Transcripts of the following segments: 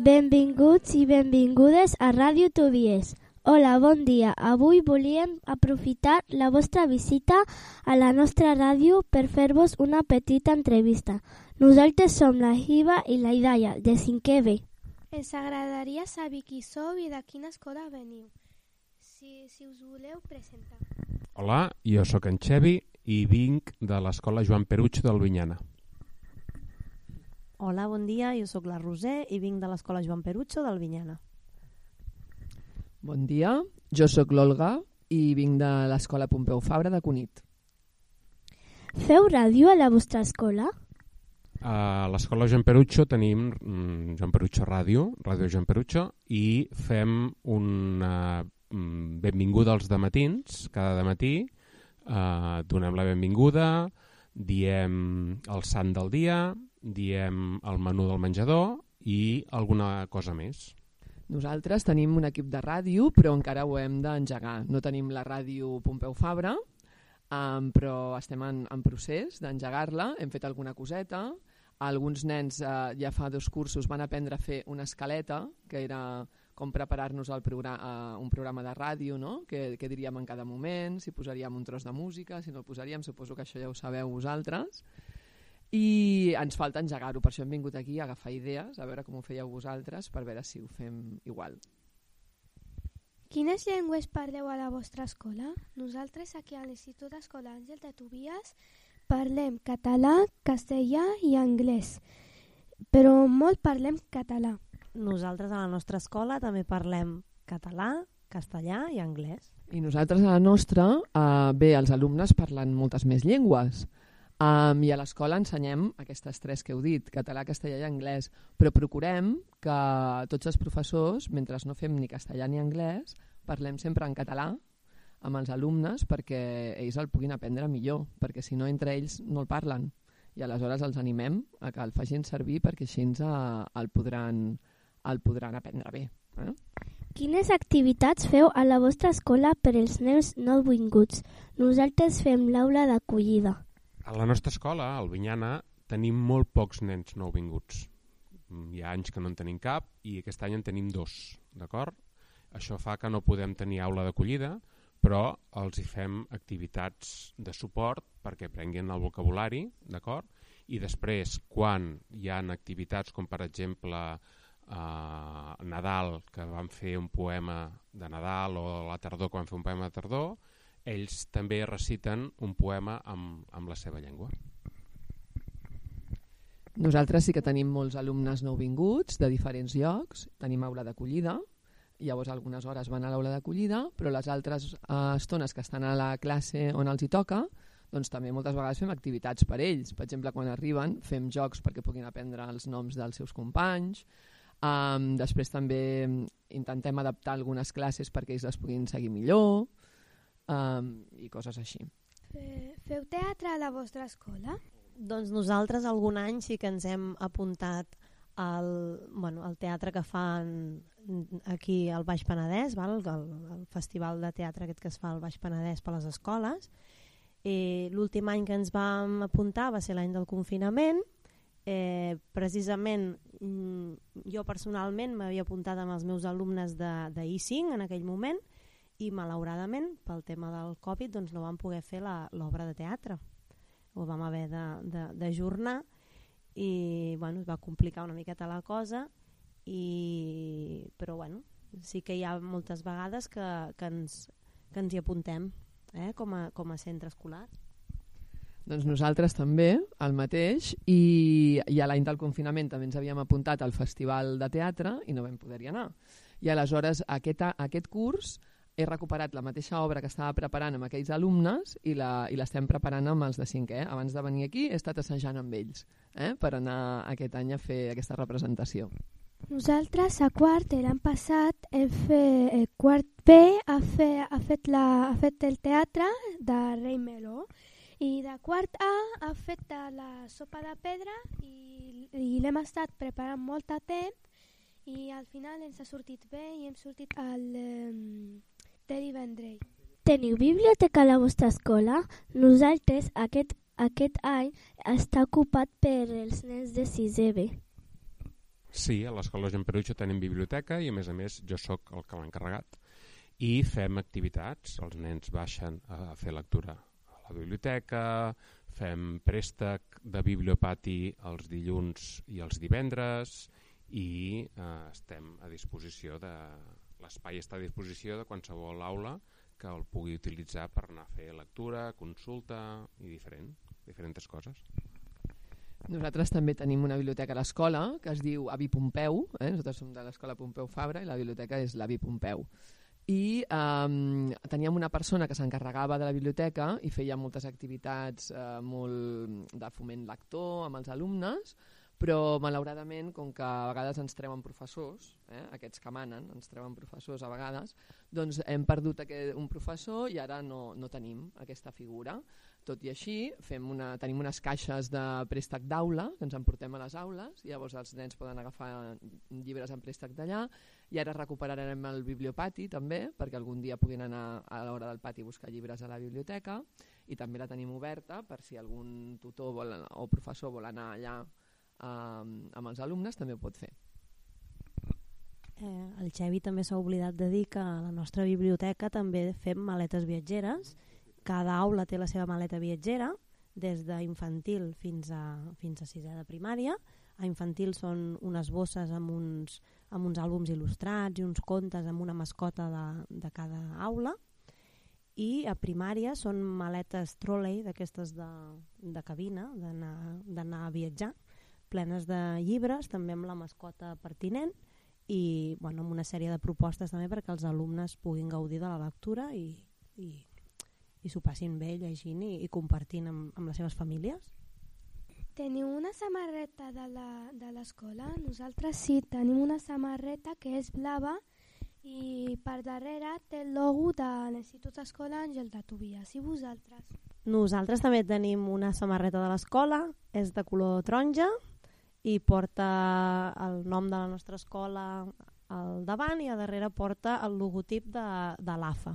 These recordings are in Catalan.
Benvinguts i benvingudes a Ràdio Tobies. Hola, bon dia. Avui volíem aprofitar la vostra visita a la nostra ràdio per fer-vos una petita entrevista. Nosaltres som la Hiba i la Idaia, de 5è B. Ens agradaria saber qui sou i de quina escola veniu. Si us voleu presentar. Hola, jo sóc en Xevi i vinc de l'escola Joan Perucho d'Albinyana. Hola, bon dia, jo sóc la Roser i vinc de l'escola Joan Perucho d'Albinyana. Bon dia, jo sóc l'Olga i vinc de l'escola Pompeu Fabra de Cunit. Feu ràdio a la vostra escola? A l'escola Joan Perucho tenim Joan Perucho Ràdio, Ràdio Joan Perucho, i fem una benvinguda als dematins. Cada dematí donem la benvinguda, diem el sant del dia, diem el menú del menjador i alguna cosa més. Nosaltres tenim un equip de ràdio, però encara ho hem d'engegar. No tenim la ràdio Pompeu Fabra, però estem en procés d'engegar-la. Hem fet alguna coseta. Alguns nens ja fa 2 cursos van aprendre a fer una escaleta, que era com preparar-nos a un programa de ràdio, no? Què diríem en cada moment, si posaríem un tros de música, si no el posaríem, suposo que això ja ho sabeu vosaltres. I ens falta engegar-ho, per això hem vingut aquí a agafar idees, a veure com ho fèieu vosaltres, per veure si ho fem igual. Quines llengües parleu a la vostra escola? Nosaltres aquí a l'Institut d'Escola Àngel de Tobies parlem català, castellà i anglès, però molt parlem català. Nosaltres a la nostra escola també parlem català, castellà i anglès. I nosaltres a la nostra, bé, els alumnes parlen moltes més llengües. I a l'escola ensenyem aquestes 3 que heu dit, català, castellà i anglès, però procurem que tots els professors, mentre no fem ni castellà ni anglès, parlem sempre en català amb els alumnes perquè ells el puguin aprendre millor, perquè si no entre ells no el parlen. I aleshores els animem a que el facin servir perquè així el podran aprendre bé. Quines activitats feu a la vostra escola per als nens nouvinguts? Nosaltres fem l'aula d'acollida. A la nostra escola, a Albinyana, tenim molt pocs nens nouvinguts. Hi ha anys que no en tenim cap i aquest any en tenim 2, d'acord? Això fa que no podem tenir aula d'acollida, però els hi fem activitats de suport perquè aprenguin el vocabulari, d'acord? I després, quan hi ha activitats com per exemple Nadal, que van fer un poema de Nadal, o a la tardor, que van fer un poema de tardor, ells també reciten un poema amb la seva llengua. Nosaltres sí que tenim molts alumnes nouvinguts de diferents llocs, tenim aula d'acollida, llavors algunes hores van a l'aula d'acollida, però les altres estones que estan a la classe on els hi toca, doncs també moltes vegades fem activitats per ells. Per exemple, quan arriben fem jocs perquè puguin aprendre els noms dels seus companys. Després també intentem adaptar algunes classes perquè ells les puguin seguir millor, i coses així. Feu teatre a la vostra escola? Doncs nosaltres algun any sí que ens hem apuntat al teatre que fan aquí al Baix Penedès, el festival de teatre aquest que es fa al Baix Penedès per les escoles. L'últim any que ens vam apuntar va ser l'any del confinament. Precisament jo personalment m'havia apuntat amb els meus alumnes d'I5 en aquell moment, i malauradament pel tema del Covid doncs no vam poder fer l'obra de teatre, ho vam haver d'ajornar i es va complicar una miqueta la cosa, però sí que hi ha moltes vegades que ens hi apuntem com a centre escolar. Doncs nosaltres també, el mateix, i a l'any del confinament també ens havíem apuntat al festival de teatre i no vam poder-hi anar. I aleshores aquest curs he recuperat la mateixa obra que estava preparant amb aquells alumnes i l'estem preparant amb els de 5è. Abans de venir aquí he estat assajant amb ells per anar aquest any a fer aquesta representació. Nosaltres a quart l'any passat quart B ha fet el teatre de Rei Meló i de quart A ha fet la sopa de pedra i l'hem estat preparant molt a temps i al final ens ha sortit bé i hem sortit al Teddy Vendrell. Teniu biblioteca a la vostra escola? Nosaltres aquest any està ocupat per els nens de 6è B. Sí, a l'Escola Joan Perucho tenim biblioteca i a més jo sóc el que l'ha encarregat i fem activitats, els nens baixen a fer lectura a la biblioteca, fem préstec de bibliopati els dilluns i els divendres i estem a disposició l'espai està a disposició de qualsevol aula que el pugui utilitzar per anar a fer lectura, consulta i diferents coses. Nosaltres també tenim una biblioteca a l'escola que es diu Avi Pompeu, nosaltres som de l'escola Pompeu Fabra i la biblioteca és l'Avi Pompeu. I teníem una persona que s'encarregava de la biblioteca i feia moltes activitats molt de foment lector amb els alumnes, però malauradament, com que a vegades ens treuen professors, aquests que manen, ens treuen professors a vegades, doncs hem perdut un professor i ara no tenim aquesta figura. Tot i així, tenim unes caixes de préstec d'aula que ens emportem a les aules, i llavors els nens poden agafar llibres en préstec d'allà, i ara recuperarem el bibliopati també, perquè algun dia puguin anar a l'hora del pati a buscar llibres a la biblioteca, i també la tenim oberta per si algun tutor o professor vol anar allà amb els alumnes, també ho pot fer. El Xevi també s'ha oblidat de dir que a la nostra biblioteca també fem maletes viatgeres. Cada aula té la seva maleta viatgera, des d'infantil fins a sisè de primària. A infantil són unes bosses amb uns àlbums il·lustrats i uns contes amb una mascota de cada aula. I a primària són maletes trolley, d'aquestes de cabina, d'anar a viatjar, plenes de llibres, també amb la mascota pertinent, i amb una sèrie de propostes també perquè els alumnes puguin gaudir de la lectura i s'ho passin bé llegint i compartint amb les seves famílies. Teniu una samarreta de l'escola? Nosaltres sí, tenim una samarreta que és blava i per darrere té el logo de l'Institut Escola Àngel de Tobias. I vosaltres? Nosaltres també tenim una samarreta de l'escola, és de color taronja i porta el nom de la nostra escola al davant i a darrere porta el logotip de l'AFA.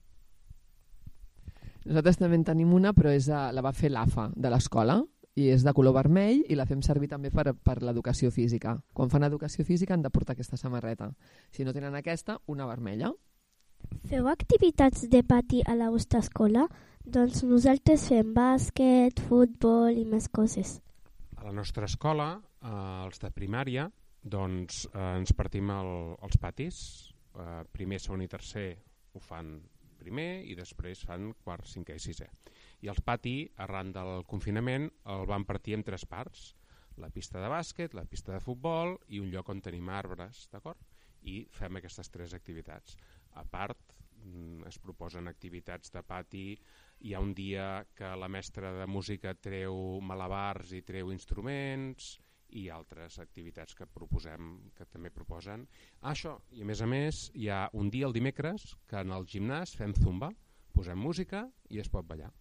Nosaltres també en tenim una, però la va fer l'AFA de l'escola i és de color vermell i la fem servir també per l'educació física. Quan fan educació física han de portar aquesta samarreta. Si no tenen aquesta, una vermella. Feu activitats de pati a la vostra escola? Doncs nosaltres fem bàsquet, futbol i més coses. A la nostra escola, els de primària, doncs ens partim els patis. Primer, segon i tercer ho fan primer i després fan quart, cinquè i sisè. I el pati, arran del confinament, el van partir en 3 parts. La pista de bàsquet, la pista de futbol i un lloc on tenim arbres, d'acord? I fem aquestes 3 activitats. A part, es proposen activitats de pati. Hi ha un dia que la mestra de música treu malabars i treu instruments i altres activitats que també proposen. Això, i a més hi ha un dia, el dimecres, que en el gimnàs fem zumba, posem música i es pot ballar.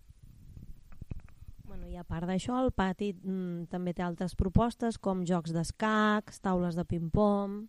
I a part d'això, el pati també té altres propostes com jocs d'escacs, taules de ping-pong,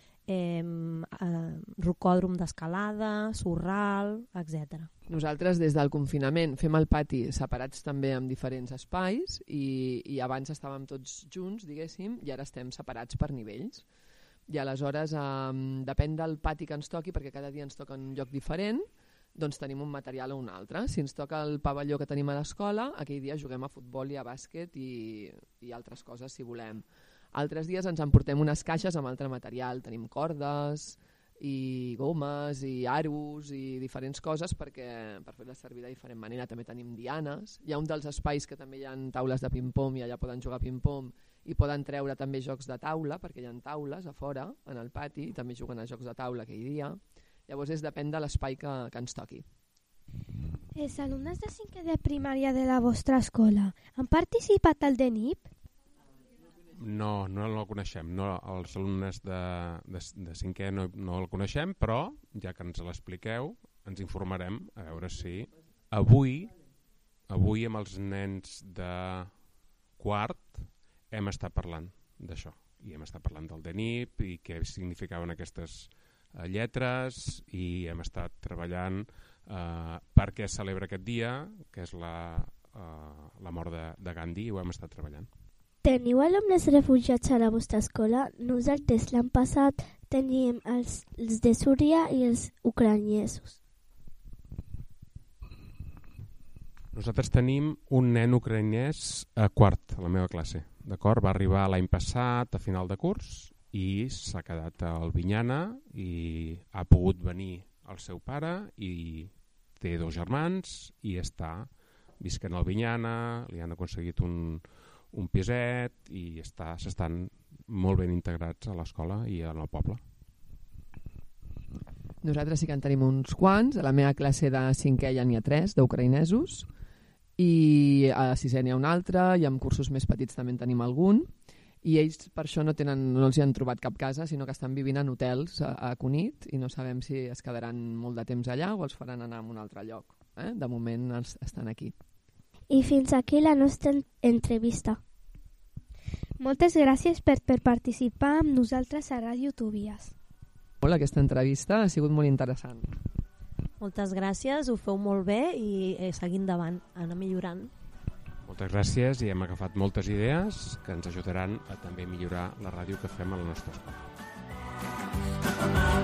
rocòdrom d'escalada, sorral, etc. Nosaltres des del confinament fem el pati separats també en diferents espais i abans estàvem tots junts, diguéssim, i ara estem separats per nivells. I aleshores depèn del pati que ens toqui, perquè cada dia ens toca en un lloc diferent, doncs tenim un material o un altre. Si ens toca el pavelló que tenim a l'escola, aquell dia juguem a futbol i a bàsquet i altres coses si volem. Altres dies ens emportem unes caixes amb altre material. Tenim cordes i gomes i aros i diferents coses per fer-les servir de diferent manera. També tenim dianes. Hi ha un dels espais que també hi ha taules de ping-pong i allà poden jugar a ping-pong i poden treure també jocs de taula perquè hi ha taules a fora, en el pati, i també juguen a jocs de taula aquell dia. Llavors depèn de l'espai que ens toqui. Els alumnes de 5è de primària de la vostra escola han participat al DENIP? No el coneixem. No, els alumnes de 5è no el coneixem, però ja que ens l'expliqueu ens informarem a veure si avui amb els nens de quart hem estat parlant d'això i hem estat parlant del DENIP i què significaven aquestes lletres i hem estat treballant per què es celebra aquest dia, que és la mort de Gandhi, i ho hem estat treballant. Teniu alumnes refugiats a la vostra escola? Nosaltres l'any passat teníem els de Súria i els ucraïnesos. Nosaltres tenim un nen ucraïnès a quart, a la meva classe. D'acord? Va arribar l'any passat a final de curs i s'ha quedat a Albinyana i ha pogut venir el seu pare i té 2 germans i està visquent a Albinyana, li han aconseguit un piset i s'estan molt ben integrats a l'escola i en el poble. Nosaltres sí que en tenim uns quants. A la meva classe de 5è ja n'hi ha 3 d'ucraïnesos i a 6è n'hi ha un altre i amb cursos més petits també en tenim algun i ells per això no els hi han trobat cap casa, sinó que estan vivint en hotels a Cunit i no sabem si es quedaran molt de temps allà o els faran anar a un altre lloc. De moment estan aquí. I fins aquí la nostra entrevista. Moltes gràcies per participar amb nosaltres a Ràdio Tobies. Aquesta entrevista ha sigut molt interessant. Moltes gràcies, ho feu molt bé i seguir endavant, anar millorant. Moltes gràcies i hem agafat moltes idees que ens ajudaran a també millorar la ràdio que fem a la nostra escola.